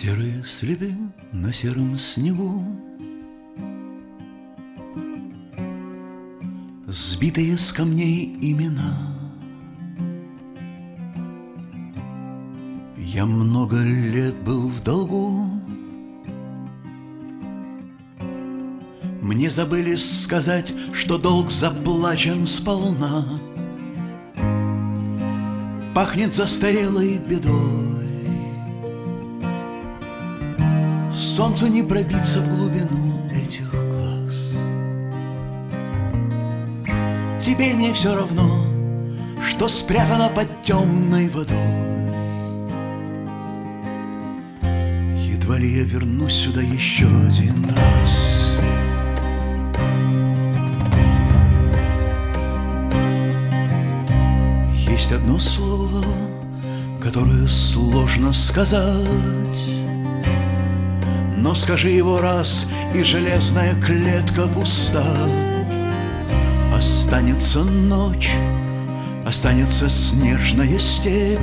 Серые следы на сером снегу, сбитые с камней имена. Я много лет был в долгу, мне забыли сказать, что долг заплачен сполна. Пахнет застарелой бедой, солнцу не пробиться в глубину этих глаз. Теперь мне все равно, что спрятано под темной водой. Едва ли я вернусь сюда еще один раз. Есть одно слово, которое сложно сказать, но скажи его раз, и железная клетка пуста. Останется ночь, останется снежная степь,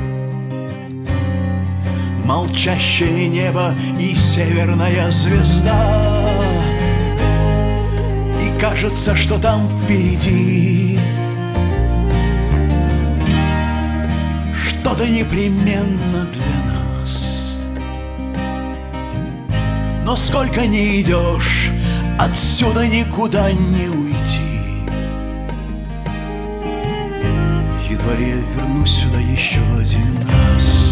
молчащее небо и северная звезда. И кажется, что там впереди что-то непременно для нас. Но сколько ни идешь, отсюда никуда не уйти. Едва ли я вернусь сюда еще один раз.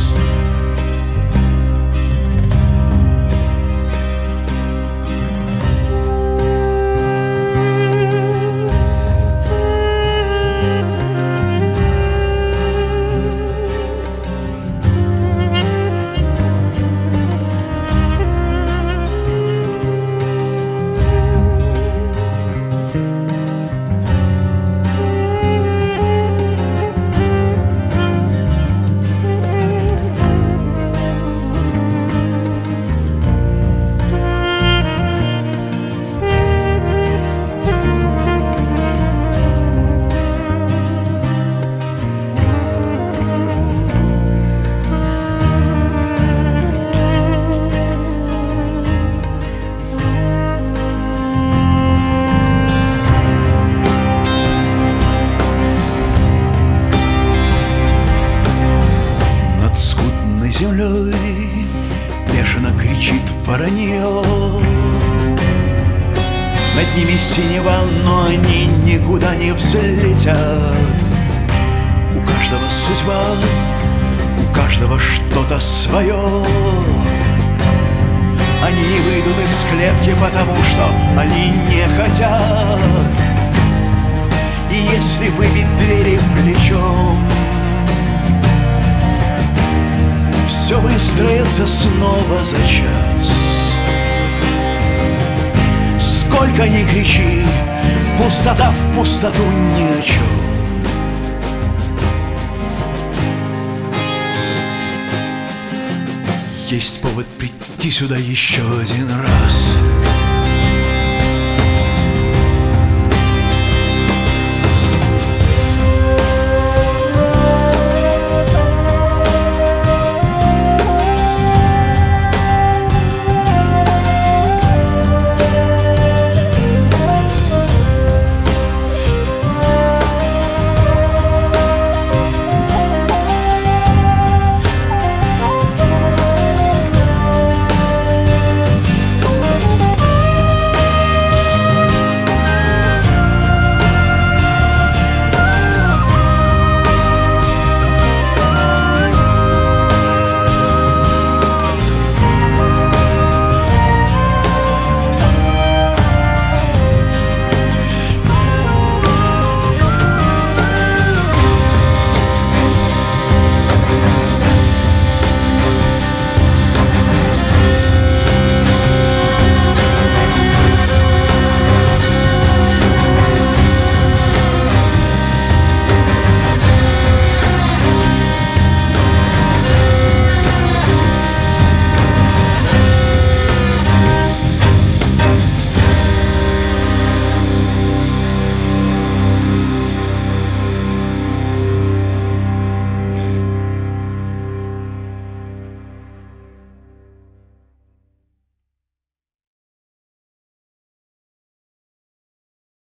Землей бешено кричит воронье. Над ними синева, но они никуда не взлетят. У каждого судьба, у каждого что-то свое. Они не выйдут из клетки, потому что они не хотят. И если выбить двери плечом, все выстроится снова за час. Сколько ни кричи, пустота в пустоту ни о чем. Есть повод прийти сюда еще один раз.